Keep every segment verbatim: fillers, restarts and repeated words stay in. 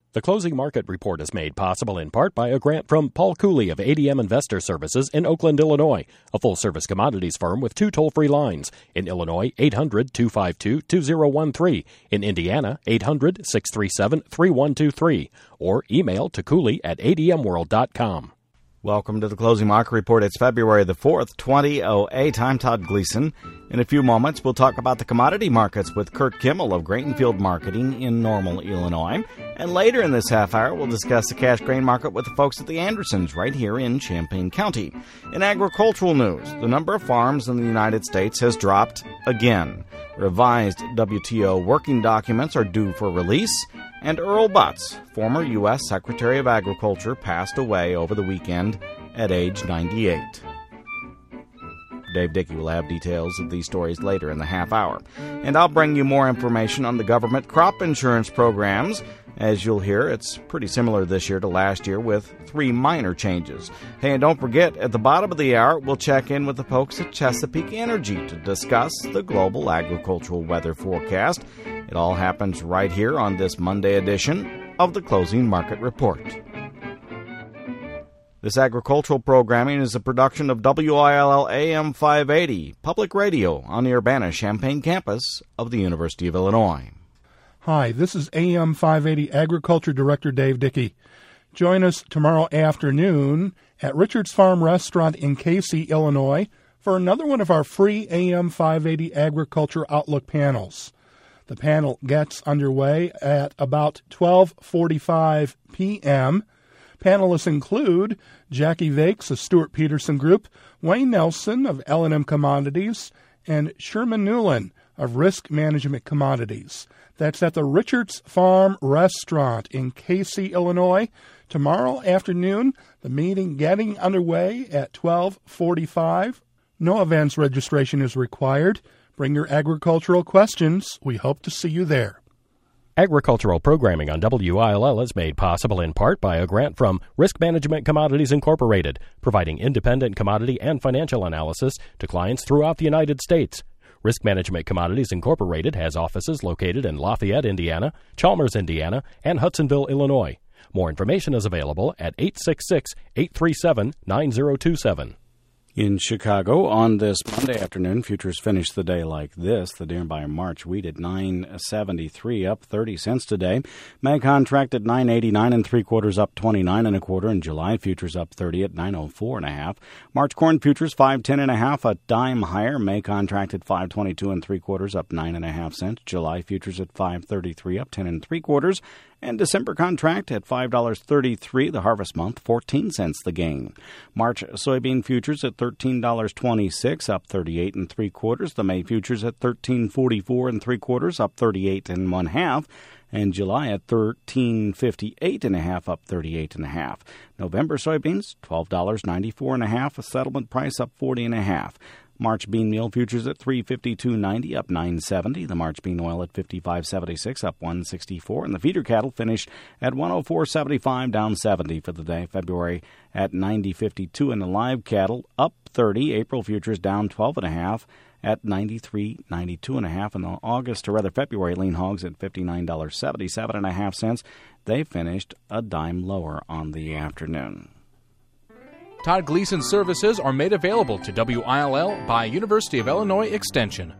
The Closing Market Report is made possible in part by a grant from Paul Cooley of A D M Investor Services in Oakland, Illinois, a full-service commodities firm with two toll-free lines. In Illinois, eight hundred, two five two, two zero one three. In Indiana, eight hundred, six three seven, three one two three. Or email to cooley at a d m world dot com. Welcome to the Closing Market Report. It's February the fourth, twenty oh eight. I'm Todd Gleason. In a few moments, we'll talk about the commodity markets with Kurt Kimmel of Grain Field Marketing in Normal, Illinois. And later in this half hour, we'll discuss the cash grain market with the folks at the Andersons right here in Champaign County. In agricultural news, the number of farms in the United States has dropped again. Revised W T O working documents are due for release. And Earl Butz, former U S Secretary of Agriculture, passed away over the weekend at age ninety-eight. Dave Dickey will have details of these stories later in the half hour. And I'll bring you more information on the government crop insurance programs. As you'll hear, it's pretty similar this year to last year with three minor changes. Hey, and don't forget, at the bottom of the hour, we'll check in with the folks at Chesapeake Energy to discuss the global agricultural weather forecast. It all happens right here on this Monday edition of the Closing Market Report. This agricultural programming is a production of W I L L A M five eighty, public radio on the Urbana-Champaign campus of the University of Illinois. Hi, this is A M five eighty Agriculture Director Dave Dickey. Join us tomorrow afternoon at Richard's Farm Restaurant in Casey, Illinois, for another one of our free A M five eighty Agriculture Outlook panels. The panel gets underway at about twelve forty-five p.m. Panelists include Jackie Vakes of Stuart Peterson Group, Wayne Nelson of L and M Commodities, and Sherman Newland of Risk Management Commodities. That's at the Richard's Farm Restaurant in Casey, Illinois. Tomorrow afternoon, the meeting getting underway at twelve forty-five. No events registration is required. Bring your agricultural questions. We hope to see you there. Agricultural programming on W I L L is made possible in part by a grant from Risk Management Commodities Incorporated, providing independent commodity and financial analysis to clients throughout the United States. Risk Management Commodities Incorporated has offices located in Lafayette, Indiana, Chalmers, Indiana, and Hudsonville, Illinois. More information is available at eight six six, eight three seven, nine zero two seven. In Chicago, on this Monday afternoon, futures finished the day like this. The nearby March wheat at nine seventy-three, up thirty cents today. May contract at nine eighty-nine and three quarters, up twenty-nine and a quarter. In July, futures up thirty at nine oh four and a half. March corn futures five ten and a half, a dime higher. May contract at five twenty-two and three quarters, up nine and a half cents. July futures at five thirty-three, up ten and three quarters. And December contract at five dollars and thirty-three cents, the harvest month, fourteen cents the gain. March soybean futures at thirteen dollars and twenty-six cents, up thirty-eight and three quarters. The May futures at thirteen forty-four and three quarters, up thirty-eight and one half. And July at thirteen fifty-eight and a half, up thirty-eight and a half. November soybeans, twelve dollars and ninety-four and a half, a settlement price up forty and a half. March bean meal futures at three fifty-two ninety, up nine seventy. The March bean oil at fifty-five seventy-six, up one sixty-four. And the feeder cattle finished at one oh four seventy-five, down seventy for the day. February at ninety fifty-two. And the live cattle up thirty. April futures down twelve and a half at ninety-three ninety-two and a half. And the August, or rather February, lean hogs at fifty-nine dollars and seventy-seven and a half cents. They finished a dime lower on the afternoon. Todd Gleason services are made available to W I L L by University of Illinois Extension.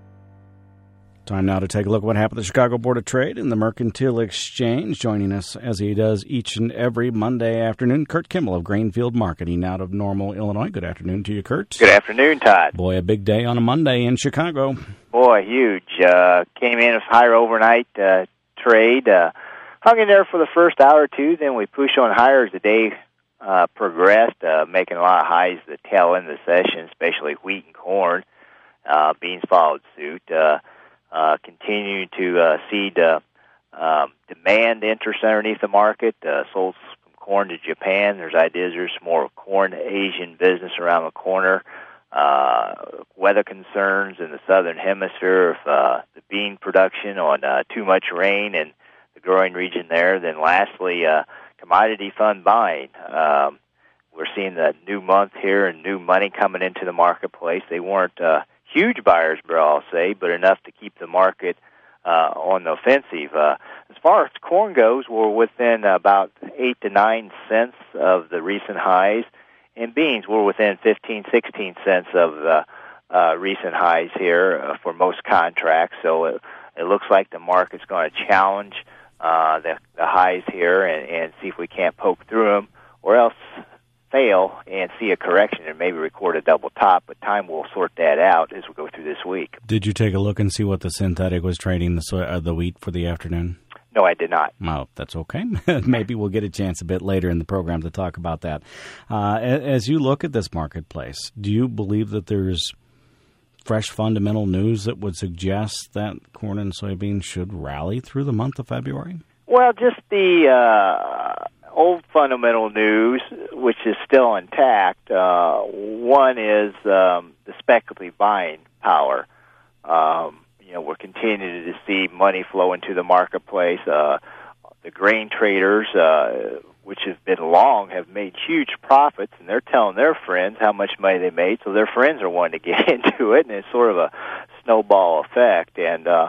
Time now to take a look at what happened at the Chicago Board of Trade and the Mercantile Exchange. Joining us, as he does each and every Monday afternoon, Kurt Kimmel of Grain Field Marketing out of Normal, Illinois. Good afternoon to you, Kurt. Good afternoon, Todd. Boy, a big day on a Monday in Chicago. Boy, huge. Uh, came in with higher overnight uh, trade. Uh, hung in there for the first hour or two. Then we pushed on higher as the day uh, progressed, uh, making a lot of highs at the tail end of the session, especially wheat and corn. Uh, beans followed suit. Uh, uh, continuing to uh, seed uh, um, demand interest underneath the market. Uh, sold some corn to Japan. There's ideas there's some more corn Asian business around the corner. Uh, weather concerns in the southern hemisphere of uh, the bean production on uh, too much rain in the growing region there. Then lastly, uh, commodity fund buying. Um, we're seeing the new month here and new money coming into the marketplace. They weren't uh, huge buyers, but I'll say, but enough to keep the market uh, on the offensive. Uh, as far as corn goes, we're within about eight to nine cents of the recent highs, and beans we're within fifteen, sixteen cents of the uh, recent highs here uh, for most contracts. So it, it looks like the market's going to challenge uh, the, the highs here and, and see if we can't poke through them, or else fail and see a correction and maybe record a double top, but time will sort that out as we go through this week. Did you take a look and see what the synthetic was trading, the soy, uh, the wheat for the afternoon? No, I did not. Well, that's okay. Maybe we'll get a chance a bit later in the program to talk about that. Uh, as you look at this marketplace, do you believe that there's fresh fundamental news that would suggest that corn and soybeans should rally through the month of February? Well, just the uh, old fundamental news, which is still intact. Uh, one is um, the speculative buying power. Um, you know, we're continuing to see money flow into the marketplace. Uh, the grain traders, uh, which have been long, have made huge profits, and they're telling their friends how much money they made, so their friends are wanting to get into it, and it's sort of a snowball effect. And uh,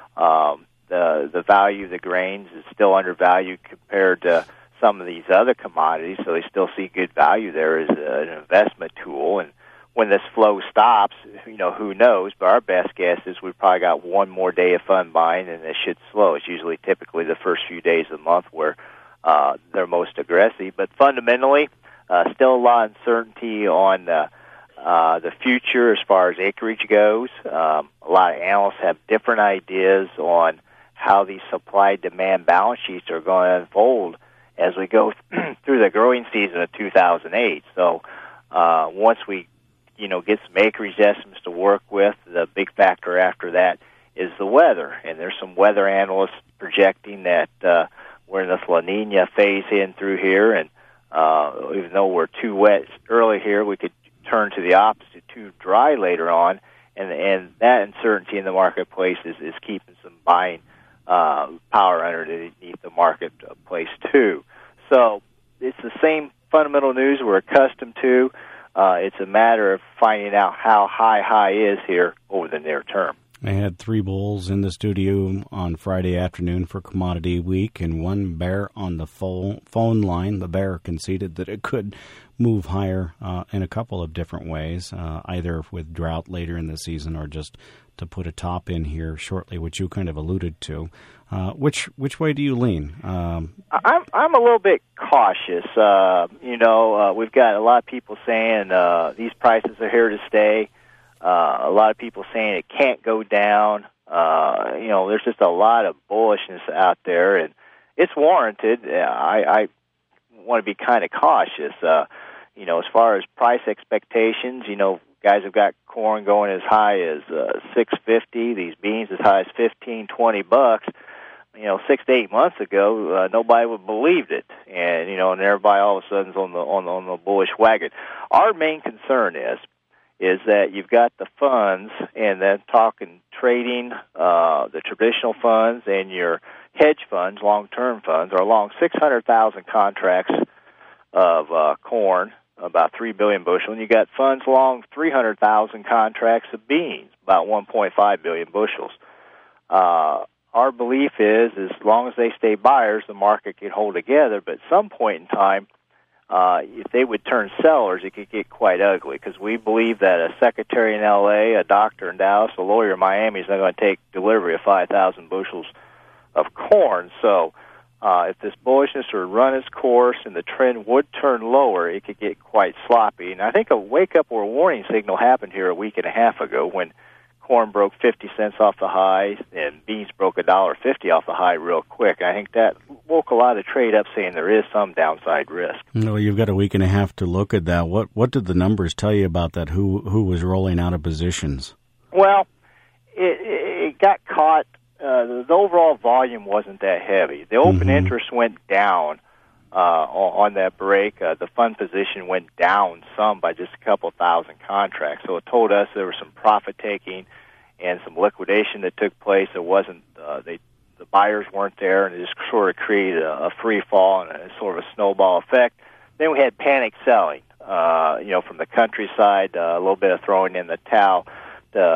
um, the the value of the grains is still undervalued compared to some of these other commodities, so they still see good value there as an investment tool. And when this flow stops, you know, who knows, but our best guess is we've probably got one more day of fund buying, and it should slow. It's usually typically the first few days of the month where uh, they're most aggressive. But fundamentally, uh, still a lot of uncertainty on the, uh, the future as far as acreage goes. Um, a lot of analysts have different ideas on how these supply-demand balance sheets are going to unfold as we go through the growing season of two thousand eight. So uh, once we, you know, get some acreage estimates to work with, the big factor after that is the weather. And there's some weather analysts projecting that uh, we're in this La Nina phase in through here, and uh, even though we're too wet early here, we could turn to the opposite, too dry later on, and and that uncertainty in the marketplace is, is keeping some buying uh, power underneath the marketplace, too. So it's the same fundamental news we're accustomed to. Uh, it's a matter of finding out how high high is here over the near term. I had three bulls in the studio on Friday afternoon for Commodity Week and one bear on the phone line. The bear conceded that it could move higher uh, in a couple of different ways, uh, either with drought later in the season or just to put a top in here shortly, which you kind of alluded to. Uh, which which way do you lean? Um, I'm I'm a little bit cautious. Uh, you know, uh, we've got a lot of people saying uh, these prices are here to stay. Uh, a lot of people saying it can't go down. Uh, you know, there's just a lot of bullishness out there, and it's warranted. I, I want to be kind of cautious. Uh, you know, as far as price expectations, you know, guys have got corn going as high as uh, six fifty. These beans as high as fifteen, twenty bucks. You know, six to eight months ago, uh, nobody would have believed it, and you know, and everybody all of a sudden's on the on the, on the bullish wagon. Our main concern is. is that you've got the funds, and then talking trading, uh, the traditional funds and your hedge funds, long-term funds, are along six hundred thousand contracts of uh, corn, about three billion bushel, and you got funds along three hundred thousand contracts of beans, about one point five billion bushels. Uh, our belief is, as long as they stay buyers, the market can hold together, but at some point in time, Uh, if they would turn sellers, it could get quite ugly, because we believe that a secretary in L A, a doctor in Dallas, a lawyer in Miami is not going to take delivery of five thousand bushels of corn. So uh, if this bullishness would run its course and the trend would turn lower, it could get quite sloppy. And I think a wake-up or a warning signal happened here a week and a half ago when corn broke fifty cents off the high and beans broke one dollar fifty off the high real quick. I think that woke a lot of the trade up, saying there is some downside risk. No, you've got a week and a half to look at that. What what did the numbers tell you about that? Who who was rolling out of positions? Well, it, it got caught. Uh, the, the overall volume wasn't that heavy. The open mm-hmm. interest went down uh, on, on that break. Uh, the fund position went down some by just a couple thousand contracts. So it told us there was some profit taking and some liquidation that took place. It wasn't uh, they. The buyers weren't there, and it just sort of created a, a free fall and a sort of a snowball effect. Then we had panic selling, uh, you know, from the countryside, uh, a little bit of throwing in the towel to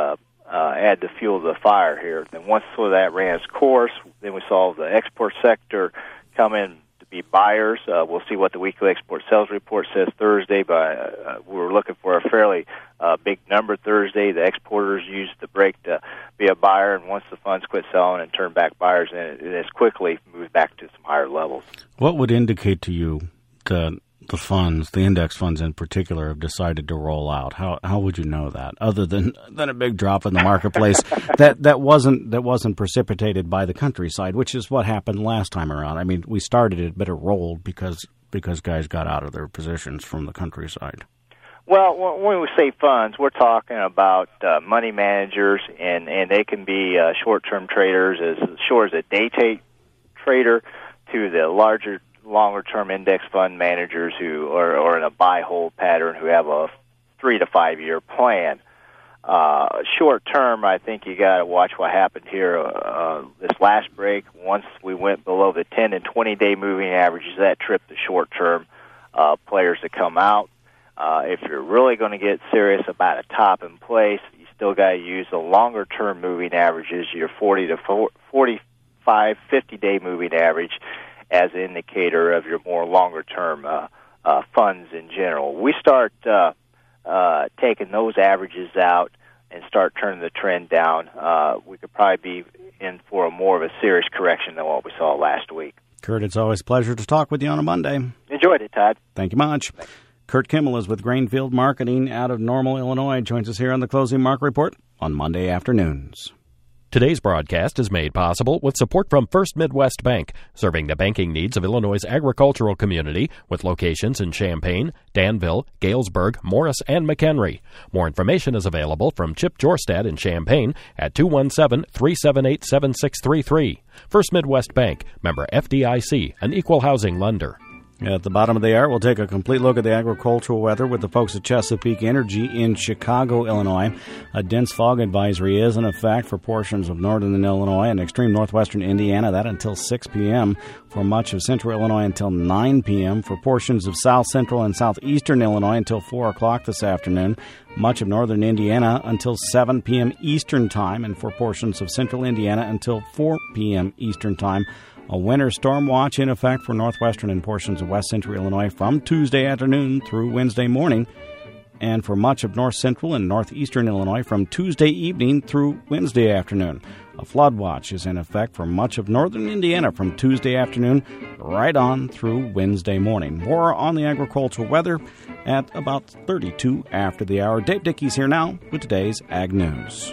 uh, add the fuel to the fire here. Then once sort of that ran its course, then we saw the export sector come in to be buyers. Uh, we'll see what the weekly export sales report says Thursday, but uh, we were looking for a fairly uh, big number Thursday. The exporters used the break to be a buyer, and once the funds quit selling and turned back buyers, and it, it has quickly moved back to some higher levels. What would indicate to you that the funds, the index funds in particular, have decided to roll out? How how would you know that, other than, than a big drop in the marketplace that, that wasn't that wasn't precipitated by the countryside, which is what happened last time around? I mean, we started it, but it rolled because because guys got out of their positions from the countryside. Well, when we say funds, we're talking about uh, money managers, and, and they can be uh, short-term traders as short as a day trade trader to the larger longer-term index fund managers who are, are in a buy-hold pattern who have a three to five-year plan. Uh, short-term, I think you got to watch what happened here uh, this last break. Once we went below the ten and twenty-day moving averages, that tripped the short-term uh, players to come out. Uh, if you're really going to get serious about a top in place, you still got to use the longer-term moving averages, your forty to forty-five, fifty-day moving average, as an indicator of your more longer-term uh, uh, funds in general. We start uh, uh, taking those averages out and start turning the trend down, uh, we could probably be in for a more of a serious correction than what we saw last week. Kurt, it's always a pleasure to talk with you on a Monday. Enjoyed it, Todd. Thank you much. Thanks. Kurt Kimmel is with Grainfield Marketing out of Normal, Illinois. Joins us here on the Closing Market Report on Monday afternoons. Today's broadcast is made possible with support from First Midwest Bank, serving the banking needs of Illinois' agricultural community with locations in Champaign, Danville, Galesburg, Morris, and McHenry. More information is available from Chip Jorstad in Champaign at two one seven, three seven eight, seven six three three. First Midwest Bank, member F D I C, an equal housing lender. At the bottom of the hour, we'll take a complete look at the agricultural weather with the folks at Chesapeake Energy in Chicago, Illinois. A dense fog advisory is in effect for portions of northern Illinois and extreme northwestern Indiana. That until six p.m. For much of central Illinois until nine p.m. For portions of south central and southeastern Illinois until four o'clock this afternoon. Much of northern Indiana until seven p.m. Eastern Time, and for portions of central Indiana until four p.m. Eastern Time. A winter storm watch in effect for northwestern and portions of west central Illinois from Tuesday afternoon through Wednesday morning, and for much of north central and northeastern Illinois from Tuesday evening through Wednesday afternoon. A flood watch is in effect for much of northern Indiana from Tuesday afternoon right on through Wednesday morning. More on the agricultural weather at about thirty-two after the hour. Dave Dickey's here now with today's Ag News.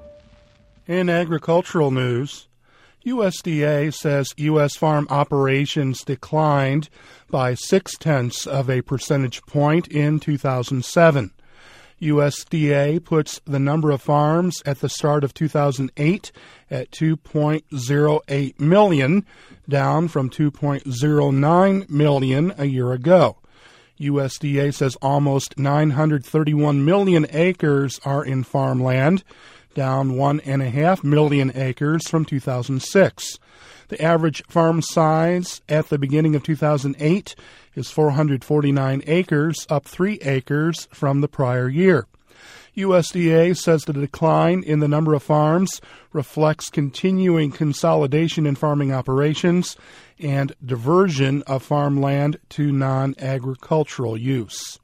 In agricultural news, U S D A says U S farm operations declined by six-tenths of a percentage point in two thousand seven. U S D A puts the number of farms at the start of two thousand eight at two point oh eight million, down from two point oh nine million a year ago. U S D A says almost nine hundred thirty-one million acres are in farmland, down one and a half million acres from two thousand six. The average farm size at the beginning of two thousand eight is four hundred forty-nine acres, up three acres from the prior year. U S D A says the decline in the number of farms reflects continuing consolidation in farming operations and diversion of farmland to non-agricultural use.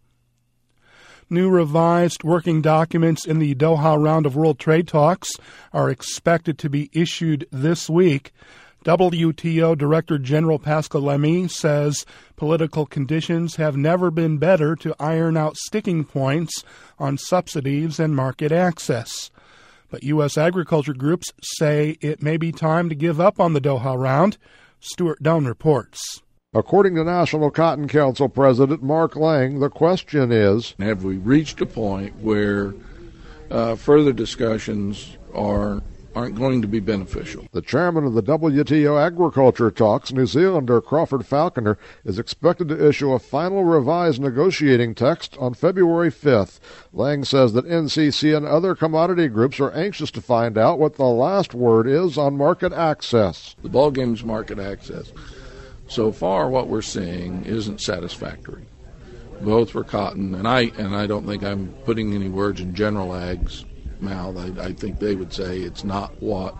New revised working documents in the Doha round of World Trade Talks are expected to be issued this week. W T O Director General Pascal Lamy says political conditions have never been better to iron out sticking points on subsidies and market access. But U S agriculture groups say it may be time to give up on the Doha round. Stuart Doan reports. According to National Cotton Council President Mark Lang, the question is, have we reached a point where uh, further discussions are, aren't going to be beneficial? The chairman of the W T O Agriculture Talks, New Zealander Crawford Falconer, is expected to issue a final revised negotiating text on February fifth. Lang says that N C C and other commodity groups are anxious to find out what the last word is on market access. The ballgame is market access. So far, what we're seeing isn't satisfactory, both for cotton, and I and I don't think I'm putting any words in general ags mouth. I, I think they would say it's not what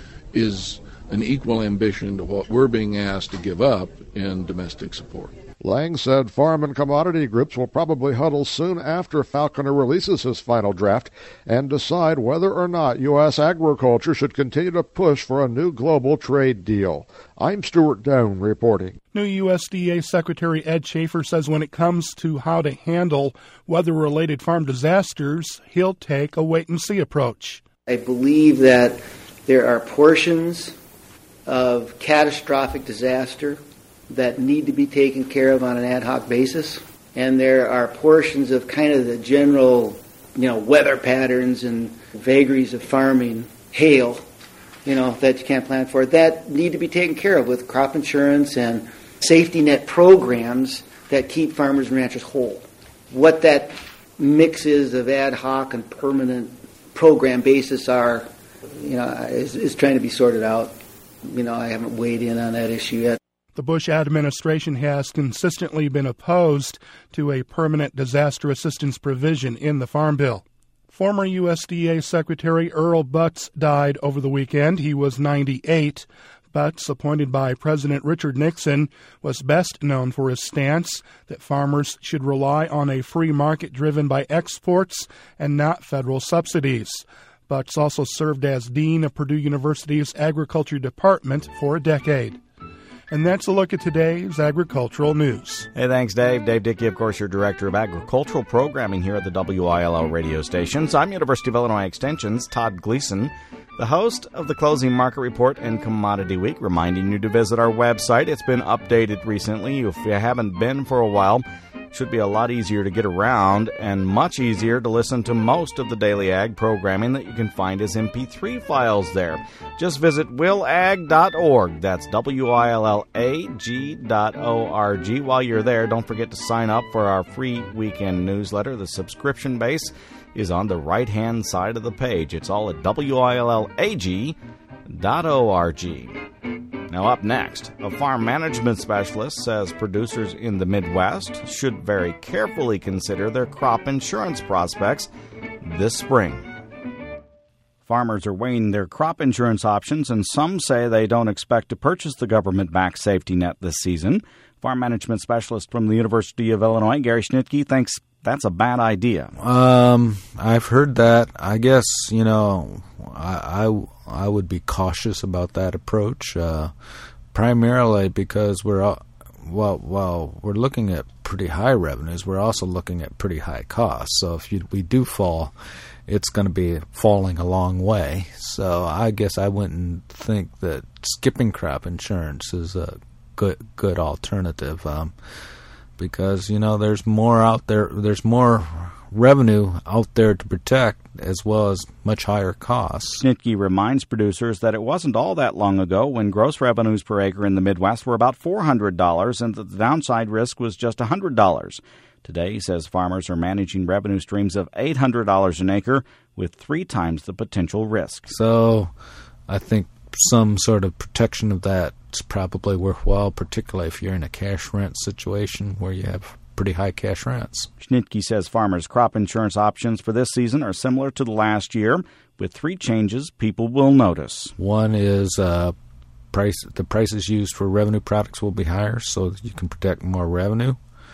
is an equal ambition to what we're being asked to give up in domestic support. Lang said farm and commodity groups will probably huddle soon after Falconer releases his final draft and decide whether or not U S agriculture should continue to push for a new global trade deal. I'm Stuart Doan reporting. New U S D A Secretary Ed Schaefer says when it comes to how to handle weather-related farm disasters, he'll take a wait-and-see approach. I believe that there are portions of catastrophic disaster that need to be taken care of on an ad hoc basis, and there are portions of kind of the general, you know, weather patterns and vagaries of farming, hail, you know, that you can't plan for, that need to be taken care of with crop insurance and safety net programs that keep farmers and ranchers whole. What that mix is of ad hoc and permanent program basis are, you know, is, is trying to be sorted out. You know, I haven't weighed in on that issue yet. The Bush administration has consistently been opposed to a permanent disaster assistance provision in the Farm Bill. Former U S D A Secretary Earl Butz died over the weekend. He was ninety-eight. Butz, appointed by President Richard Nixon, was best known for his stance that farmers should rely on a free market driven by exports and not federal subsidies. Butz also served as Dean of Purdue University's Agriculture Department for a decade. And that's a look at today's agricultural news. Hey, thanks, Dave. Dave Dickey, of course, your Director of Agricultural Programming here at the W I L L radio stations. I'm University of Illinois Extension's Todd Gleason, the host of the Closing Market Report and Commodity Week, reminding you to visit our website. It's been updated recently. If you haven't been for a while, it should be a lot easier to get around and much easier to listen to most of the daily ag programming that you can find as M P three files there. Just visit will ag dot org. That's W I L L A G dot O R G. While you're there, don't forget to sign up for our free weekend newsletter. The subscription base is on the right-hand side of the page. It's all at W I L L A G dot org. Now up next, a farm management specialist says producers in the Midwest should very carefully consider their crop insurance prospects this spring. Farmers are weighing their crop insurance options, and some say they don't expect to purchase the government-backed safety net this season. Farm management specialist from the University of Illinois, Gary Schnitke, thinks that's a bad idea. Um, I've heard that. I guess, you know, I, I, I would be cautious about that approach, uh, primarily because we're, well, well, we're looking at pretty high revenues. We're also looking at pretty high costs. So if you, we do fall, it's going to be falling a long way. So I guess I wouldn't think that skipping crop insurance is a good good alternative, um, because, you know, there's more out there, there's more revenue out there to protect, as well as much higher costs. Schnitke reminds producers that it wasn't all that long ago when gross revenues per acre in the Midwest were about four hundred dollars and that the downside risk was just one hundred dollars. Today, he says farmers are managing revenue streams of eight hundred dollars an acre with three times the potential risk. So I think some sort of protection of that is probably worthwhile, particularly if you're in a cash rent situation where you have pretty high cash rents. Schnitke says farmers' crop insurance options for this season are similar to the last year, with three changes people will notice. One is uh, price. The prices used for revenue products will be higher, so that you can protect more revenue.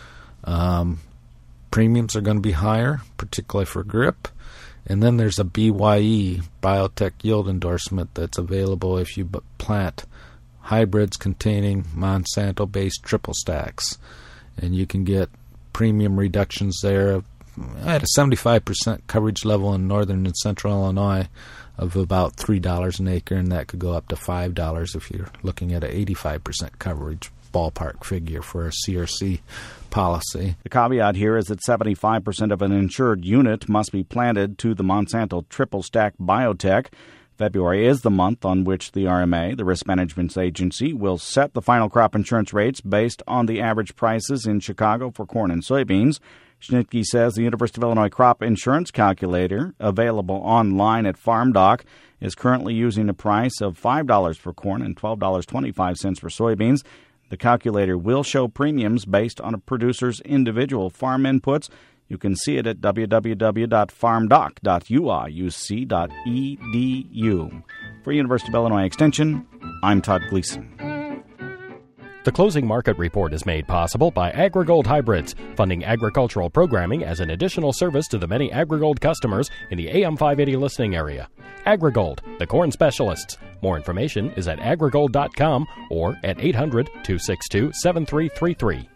Um, premiums are going to be higher, particularly for grip. And then there's a B Y E, biotech yield endorsement, that's available if you plant hybrids containing Monsanto-based triple stacks. And you can get premium reductions there at a seventy-five percent coverage level in northern and central Illinois of about three dollars an acre, and that could go up to five dollars if you're looking at an eighty-five percent coverage ballpark figure for a C R C policy. The caveat here is that seventy-five percent of an insured unit must be planted to the Monsanto triple stack biotech. February is the month on which the R M A, the Risk Management Agency, will set the final crop insurance rates based on the average prices in Chicago for corn and soybeans. Schnitke says the University of Illinois Crop Insurance Calculator, available online at FarmDoc, is currently using a price of five dollars for corn and twelve dollars and twenty-five cents for soybeans. The calculator will show premiums based on a producer's individual farm inputs. You can see it at w w w dot farm doc dot u i u c dot e d u. For University of Illinois Extension, I'm Todd Gleason. The closing market report is made possible by AgriGold Hybrids, funding agricultural programming as an additional service to the many AgriGold customers in the A M five eighty listening area. AgriGold, the corn specialists. More information is at agrigold dot com or at eight hundred, two six two, seven three three three.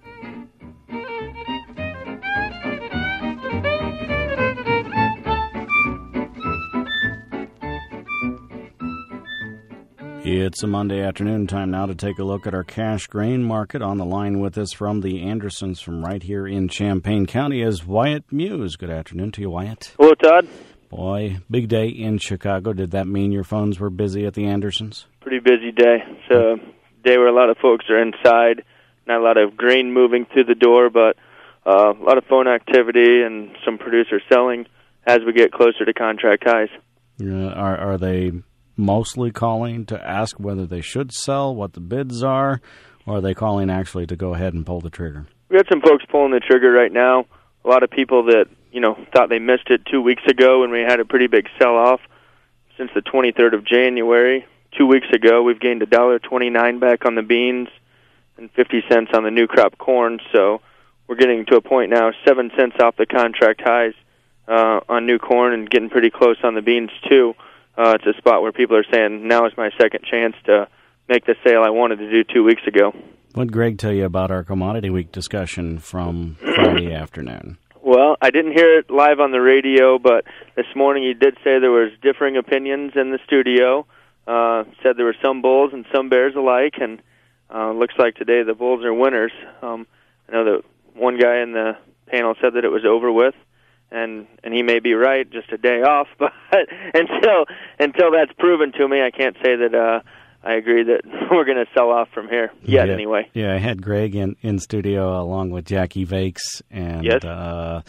It's a Monday afternoon. Time now to take a look at our cash grain market. On the line with us from the Andersons from right here in Champaign County is Wyatt Muse. Good afternoon to you, Wyatt. Hello, Todd. Boy, big day in Chicago. Did that mean your phones were busy at the Andersons? Pretty busy day. It's a day where a lot of folks are inside. Not a lot of grain moving through the door, but uh, a lot of phone activity and some producers selling as we get closer to contract highs. Uh, are, are they mostly calling to ask whether they should sell, what the bids are, or are they calling actually to go ahead and pull the trigger? We got some folks pulling the trigger right now. A lot of people that, you know, thought they missed it two weeks ago when we had a pretty big sell-off since the twenty-third of January. Two weeks ago, we've gained one dollar twenty-nine back on the beans and fifty cents on the new crop corn. So we're getting to a point now, seven cents off the contract highs uh, on new corn and getting pretty close on the beans, too. Uh, it's a spot where people are saying, now is my second chance to make the sale I wanted to do two weeks ago. What did Greg tell you about our Commodity Week discussion from Friday afternoon? Well, I didn't hear it live on the radio, but this morning he did say there was differing opinions in the studio. Uh, said there were some bulls and some bears alike, and uh, looks like today the bulls are winners. Um, I know that one guy in the panel said that it was over with. And and he may be right, just a day off, but until until that's proven to me, I can't say that uh, I agree that we're going to sell off from here yet. Yeah, anyway. Yeah, I had Greg in, in studio along with Jackie Vakes and yes. uh,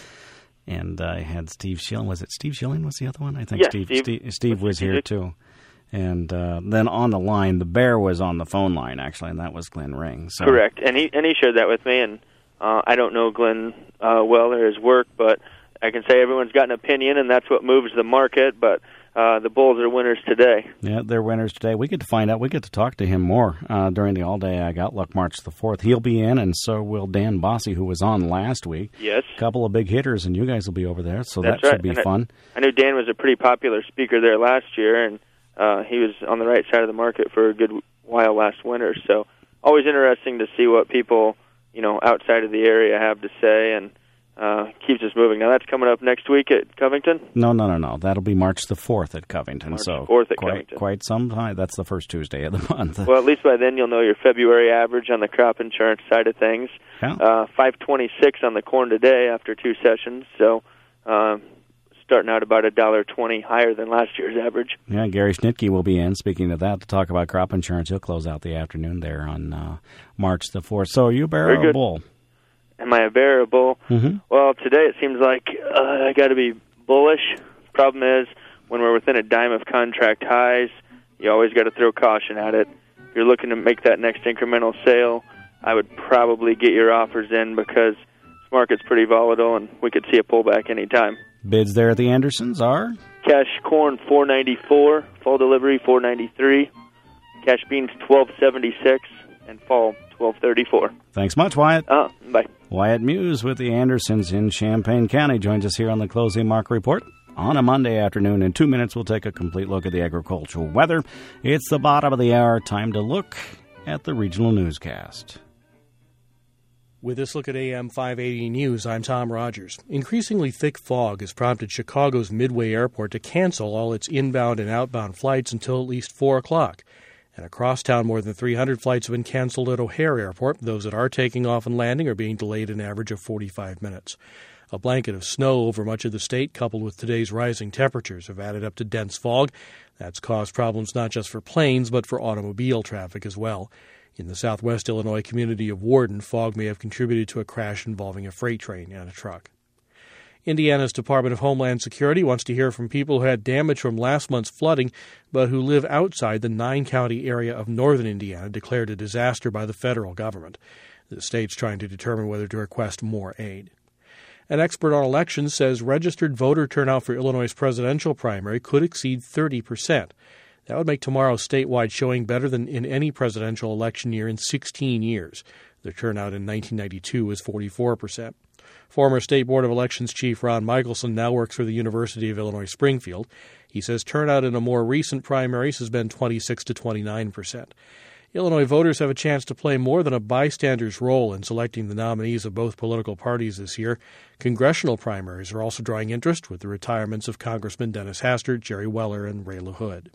and I had Steve Schilling. Was it Steve Schilling? Was the other one? I think yeah, Steve Steve, Steve, Steve was here too. And uh, then on the line, the bear was on the phone line actually, and that was Glenn Ring. So. Correct, and he and he shared that with me. And uh, I don't know Glenn uh, well or his work, but I can say everyone's got an opinion, and that's what moves the market, but uh, the bulls are winners today. Yeah, they're winners today. We get to find out. We get to talk to him more uh, during the All-Day Ag Outlook March the fourth. He'll be in, and so will Dan Bossy, who was on last week. Yes. A couple of big hitters, and you guys will be over there, so that's that right. should be and fun. I, I knew Dan was a pretty popular speaker there last year, and uh, he was on the right side of the market for a good while last winter, so always interesting to see what people, you know, outside of the area have to say, and Uh, keeps us moving. Now, that's coming up next week at Covington? No, no, no, no. That'll be March the fourth at Covington. March so fourth at quite, Covington. Quite some time. That's the first Tuesday of the month. Well, at least by then you'll know your February average on the crop insurance side of things. Yeah. Uh, five twenty-six on the corn today after two sessions, so uh, starting out about one dollar twenty higher than last year's average. Yeah, Gary Schnitke will be in, speaking of that, to talk about crop insurance. He'll close out the afternoon there on uh, March the fourth. So are you a bear or a bull? Am I a bear or a bull? Mm-hmm. Well, today it seems like uh, I got to be bullish. Problem is, when we're within a dime of contract highs, you always got to throw caution at it. If you're looking to make that next incremental sale, I would probably get your offers in because this market's pretty volatile and we could see a pullback anytime. Bids there at the Andersons are? Cash corn four ninety-four, fall delivery four ninety-three, cash beans twelve seventy-six, and fall twelve thirty-four. Thanks much, Wyatt. Uh, bye. Wyatt Muse with the Andersons in Champaign County joins us here on the Closing Market Report on a Monday afternoon. In two minutes, we'll take a complete look at the agricultural weather. It's the bottom of the hour. Time to look at the regional newscast. With this look at A M five eighty News, I'm Tom Rogers. Increasingly thick fog has prompted Chicago's Midway Airport to cancel all its inbound and outbound flights until at least four o'clock. And across town, more than three hundred flights have been canceled at O'Hare Airport. Those that are taking off and landing are being delayed an average of forty-five minutes. A blanket of snow over much of the state, coupled with today's rising temperatures, have added up to dense fog. That's caused problems not just for planes, but for automobile traffic as well. In the southwest Illinois community of Warden, fog may have contributed to a crash involving a freight train and a truck. Indiana's Department of Homeland Security wants to hear from people who had damage from last month's flooding, but who live outside the nine-county area of northern Indiana declared a disaster by the federal government. The state's trying to determine whether to request more aid. An expert on elections says registered voter turnout for Illinois' presidential primary could exceed thirty percent. That would make tomorrow's statewide showing better than in any presidential election year in sixteen years. The turnout in nineteen ninety-two was forty-four percent. Former State Board of Elections Chief Ron Michelson now works for the University of Illinois Springfield. He says turnout in a more recent primaries has been twenty-six to twenty-nine percent. Illinois voters have a chance to play more than a bystander's role in selecting the nominees of both political parties this year. Congressional primaries are also drawing interest with the retirements of Congressman Dennis Hastert, Jerry Weller, and Ray LaHood.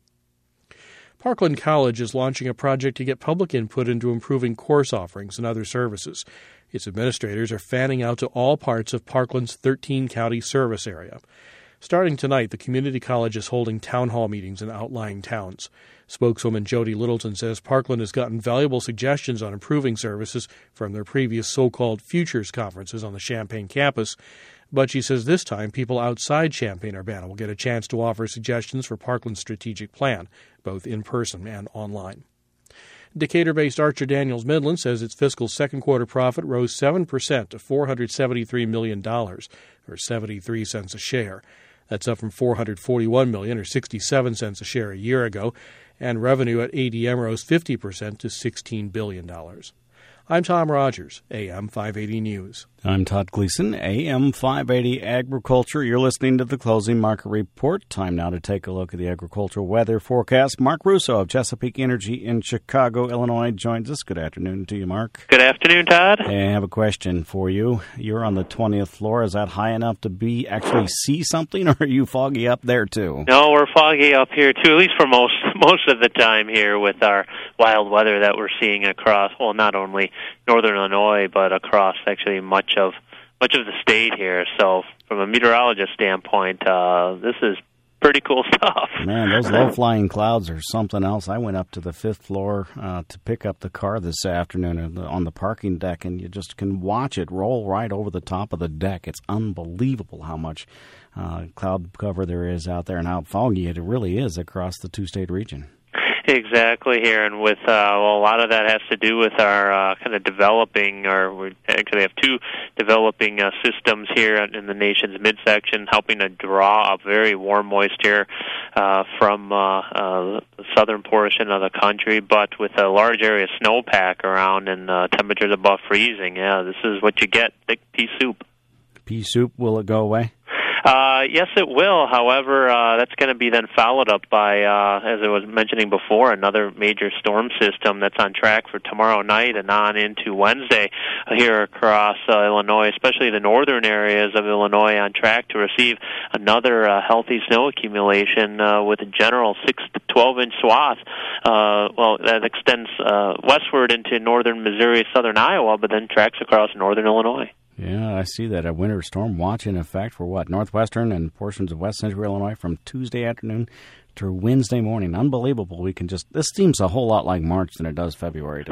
Parkland College is launching a project to get public input into improving course offerings and other services. Its administrators are fanning out to all parts of Parkland's thirteen-county service area. Starting tonight, the community college is holding town hall meetings in outlying towns. Spokeswoman Jody Littleton says Parkland has gotten valuable suggestions on improving services from their previous so-called Futures conferences on the Champaign campus. But she says this time people outside Champaign-Urbana will get a chance to offer suggestions for Parkland's strategic plan, both in person and online. Decatur-based Archer Daniels Midland says its fiscal second quarter profit rose seven percent to four hundred seventy-three million dollars, or seventy-three cents a share. That's up from four hundred forty-one million dollars, or sixty-seven cents a share a year ago, and revenue at A D M rose fifty percent to sixteen billion dollars. I'm Tom Rogers, A M five eighty News. I'm Todd Gleason, A M five eighty Agriculture. You're listening to the Closing Market Report. Time now to take a look at the agricultural weather forecast. Mark Russo of Chesapeake Energy in Chicago, Illinois, joins us. Good afternoon to you, Mark. Good afternoon, Todd. I have a question for you. You're on the twentieth floor. Is that high enough to be actually see something, or are you foggy up there, too? No, we're foggy up here, too, at least for most most of the time here with our wild weather that we're seeing across, well, not only northern Illinois, but across actually much of much of the state here. So from a meteorologist standpoint, uh, this is pretty cool stuff. Man, those low-flying clouds are something else. I went up to the fifth floor uh, to pick up the car this afternoon on the parking deck, and you just can watch it roll right over the top of the deck. It's unbelievable how much uh, cloud cover there is out there and how foggy it really is across the two-state region. Exactly here, and with uh, well, a lot of that has to do with our uh, kind of developing, or we actually have two developing uh, systems here in the nation's midsection, helping to draw a very warm moisture uh, from uh, uh, the southern portion of the country, but with a large area of snowpack around and uh, temperatures above freezing. Yeah, this is what you get, thick pea soup. Pea soup, will it go away? Uh, yes, it will. However, uh, that's going to be then followed up by, uh, as I was mentioning before, another major storm system that's on track for tomorrow night and on into Wednesday here across uh, Illinois, especially the northern areas of Illinois, on track to receive another uh, healthy snow accumulation uh, with a general six to twelve inch swath. Uh, well, that extends uh, westward into northern Missouri, southern Iowa, but then tracks across northern Illinois. Yeah, I see that. A winter storm watch in effect for what? Northwestern and portions of west central Illinois from Tuesday afternoon to Wednesday morning. Unbelievable. We can just, this seems a whole lot like March than it does February to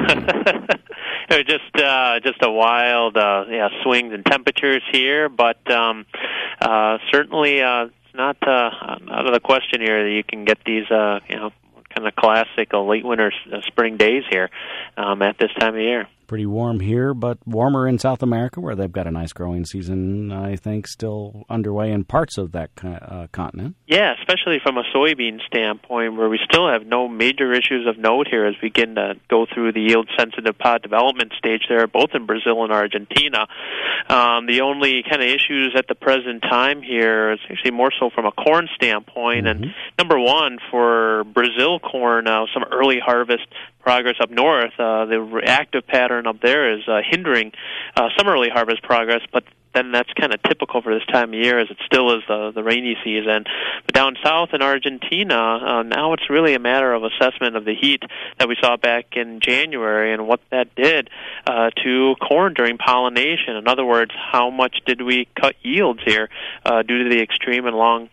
me. just uh, just a wild uh, yeah, swings in temperatures here, but um, uh, certainly uh, it's not uh, out of the question here that you can get these uh, you know kind of classic uh, late winter uh, spring days here um, at this time of year. Pretty warm here, but warmer in South America, where they've got a nice growing season, I think, still underway in parts of that uh, continent. Yeah, especially from a soybean standpoint, where we still have no major issues of note here as we begin to go through the yield-sensitive pod development stage there, both in Brazil and Argentina. Um, the only kind of issues at the present time here is actually more so from a corn standpoint. Mm-hmm. And number one, for Brazil corn, uh, some early harvest progress up north. Uh, the active pattern up there is uh, hindering uh, some early harvest progress, but then that's kind of typical for this time of year as it still is the, the rainy season. But down south in Argentina, uh, now it's really a matter of assessment of the heat that we saw back in January and what that did uh, to corn during pollination. In other words, how much did we cut yields here uh, due to the extreme and long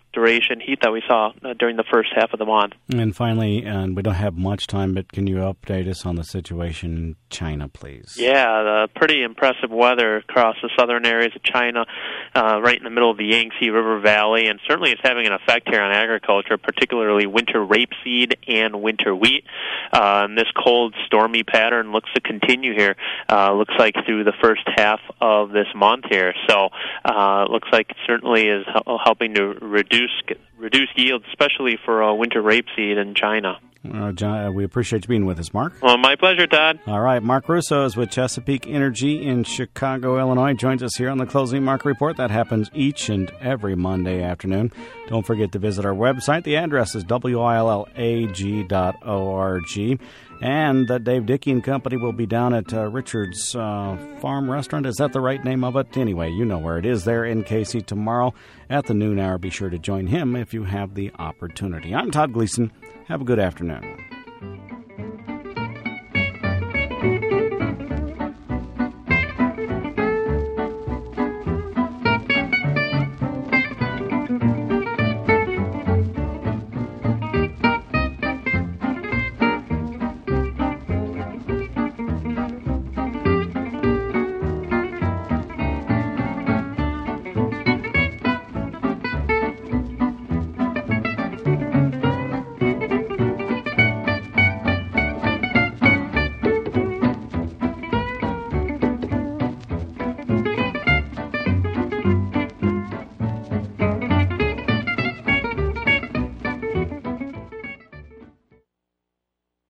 duration heat that we saw uh, during the first half of the month. And finally, and we don't have much time, but can you update us on the situation in China, please? Yeah, the pretty impressive weather across the southern areas of China, uh, right in the middle of the Yangtze River Valley, and certainly it's having an effect here on agriculture, particularly winter rapeseed and winter wheat. Uh, and this cold, stormy pattern looks to continue here, uh, looks like through the first half of this month here. So uh, it looks like it certainly is helping to reduce reduce yields, especially for uh, winter rapeseed in China. Uh, John, we appreciate you being with us, Mark. Well, my pleasure, Todd. All right, Mark Russo is with Chesapeake Energy in Chicago, Illinois. Joins us here on the Closing Market Report. That happens each and every Monday afternoon. Don't forget to visit our website. The address is W I L L A G dot org. And that Dave Dickey and Company will be down at uh, Richard's uh, Farm Restaurant. Is that the right name of it? Anyway, you know where it is there in K C tomorrow at the noon hour. Be sure to join him if you have the opportunity. I'm Todd Gleason. Have a good afternoon.